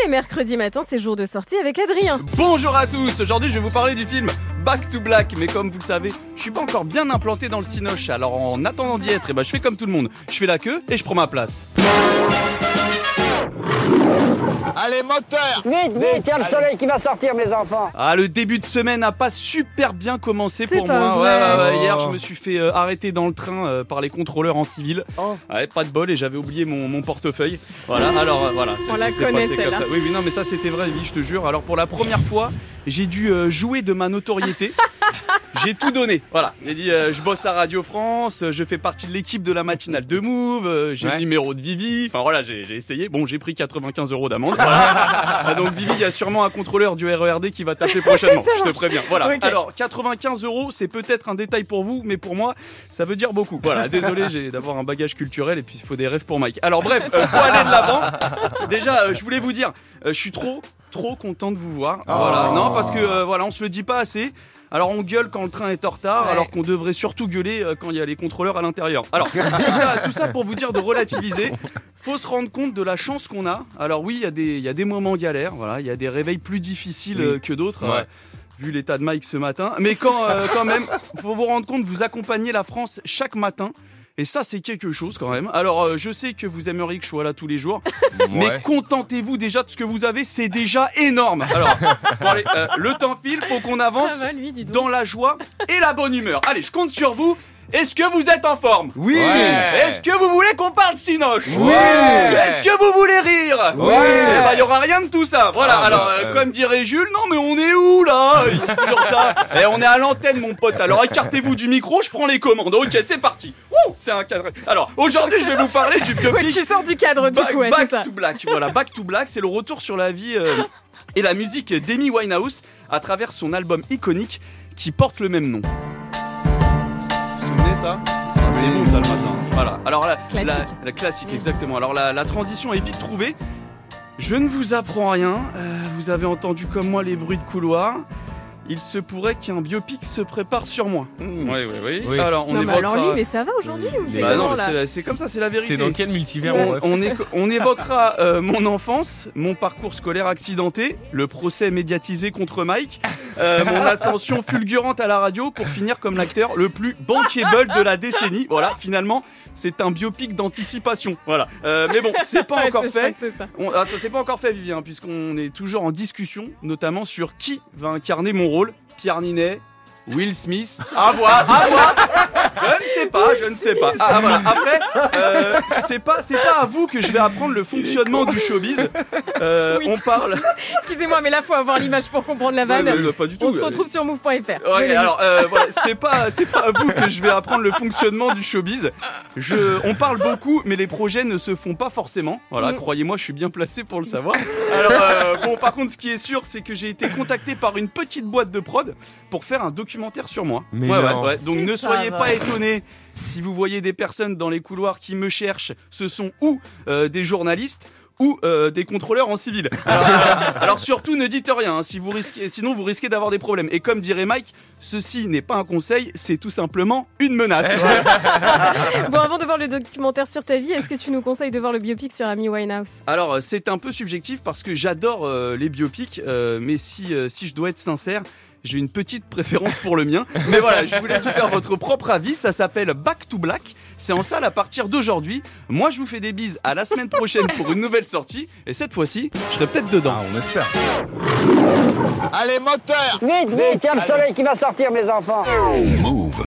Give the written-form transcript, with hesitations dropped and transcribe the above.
les mercredis matins, c'est jour de sortie avec Adrien. Bonjour à tous, aujourd'hui je vais vous parler du film Back to Black. Mais comme vous le savez, je suis pas encore bien implanté dans le cinoche. Alors en attendant d'y être, je fais comme tout le monde. Je fais la queue et je prends ma place. Allez, moteur! Vite, il y a le soleil qui va sortir, mes enfants. Ah, le début de semaine n'a pas super bien commencé C'est pour pas moi. vrai. Hier, je me suis fait arrêter dans le train par les contrôleurs en civil. Ouais, pas de bol, et j'avais oublié mon portefeuille. Voilà, alors voilà. On la connaît, passé celle-là. comme ça. Oui, non, mais ça c'était vrai, vie, je te jure. Alors pour la première fois, j'ai dû jouer de ma notoriété. J'ai tout donné, voilà. J'ai dit, je bosse à Radio France, je fais partie de l'équipe de la matinale de Move, j'ai le numéro de Vivi. Enfin voilà, j'ai essayé. Bon, j'ai pris 95 € d'amende. Voilà. Donc Vivi, il y a sûrement un contrôleur du RERD qui va t'appeler prochainement. Je te préviens. Voilà. Okay. Alors 95 €, c'est peut-être un détail pour vous, mais pour moi, ça veut dire beaucoup. Voilà. Désolé, j'ai d'avoir un bagage culturel et puis il faut des rêves pour Mike. Alors bref, pour aller de l'avant, déjà, je voulais vous dire, je suis trop content de vous voir. Voilà. Non, parce que voilà, on se le dit pas assez. Alors on gueule quand le train est en retard, alors qu'on devrait surtout gueuler quand il y a les contrôleurs à l'intérieur. Alors tout ça pour vous dire de relativiser. Faut se rendre compte de la chance qu'on a. Alors oui, il y a des moments galères, voilà, il y a des réveils plus difficiles que d'autres. Vu l'état de Mike ce matin, mais quand même, faut vous rendre compte, vous accompagnez la France chaque matin. Et ça, c'est quelque chose quand même. Alors, je sais que vous aimeriez que je sois là tous les jours, mais contentez-vous déjà de ce que vous avez, c'est déjà énorme. Alors, bon, allez, le temps file, faut qu'on avance dans la joie et la bonne humeur. Allez, je compte sur vous. Est-ce que vous êtes en forme? Oui! Est-ce que vous voulez qu'on parle cinoche? Oui! Est-ce que vous voulez rire? Oui! Eh ben, il y aura rien de tout ça. Voilà. Alors, comme dirait Jules, non mais on est où là? Il dit toujours ça. Et on est à l'antenne, mon pote. Alors, écartez-vous du micro, je prends les commandes. Ok, c'est parti. Ouh, c'est un cadre. Alors, aujourd'hui, je vais vous parler du biopic. Oui, tu sors du cadre du coup, c'est ça. Back to Black. Voilà, Back to Black, c'est le retour sur la vie et la musique d'Amy Winehouse à travers son album iconique qui porte le même nom. Vous vous souvenez ça? C'est bon ça le matin. Voilà. Alors la classique, exactement. Alors la transition est vite trouvée. Je ne vous apprends rien. Vous avez entendu comme moi les bruits de couloir. Il se pourrait qu'un biopic se prépare sur moi. Oui. Alors on évoquera... alors lui, mais ça va aujourd'hui ou c'est non, comment, là c'est comme ça, c'est la vérité. T'es dans quel multivers? On évoquera mon enfance, mon parcours scolaire accidenté, le procès médiatisé contre Mike, mon ascension fulgurante à la radio pour finir comme l'acteur le plus bankable de la décennie. Voilà, finalement, c'est un biopic d'anticipation. Voilà. Mais bon, c'est pas encore fait. C'est pas encore fait, Vivien, puisqu'on est toujours en discussion, notamment sur qui va incarner mon rôle. Pierre Ninet, Will Smith, à voir. Je ne sais pas. Voilà. Après, c'est pas à vous que je vais apprendre le fonctionnement du showbiz. On parle. Excusez-moi, mais là, faut avoir l'image pour comprendre la vanne. Pas du tout. On se retrouve sur move.fr. Ouais, alors, voilà, c'est pas à vous que je vais apprendre le fonctionnement du showbiz. On parle beaucoup, mais les projets ne se font pas forcément. Voilà, croyez-moi, je suis bien placé pour le savoir. Alors, bon, par contre, ce qui est sûr, c'est que j'ai été contacté par une petite boîte de prod pour faire un documentaire sur moi. Ouais. Donc ne soyez pas étonnés si vous voyez des personnes dans les couloirs qui me cherchent. Ce sont ou des journalistes ou des contrôleurs en civil. Alors surtout ne dites rien, sinon vous risquez d'avoir des problèmes. Et comme dirait Mike, ceci n'est pas un conseil, c'est tout simplement une menace. Bon, avant de voir le documentaire sur ta vie, est-ce que tu nous conseilles de voir le biopic sur Amy Winehouse? Alors c'est un peu subjectif parce que j'adore les biopics, mais si je dois être sincère, j'ai une petite préférence pour le mien. Mais voilà, je vous laisse vous faire votre propre avis. Ça s'appelle Back to Black. C'est en salle à partir d'aujourd'hui. Moi, je vous fais des bises à la semaine prochaine pour une nouvelle sortie. Et cette fois-ci, je serai peut-être dedans. On espère. Allez, moteur! Vite, il y a le soleil qui va sortir, mes enfants. Move.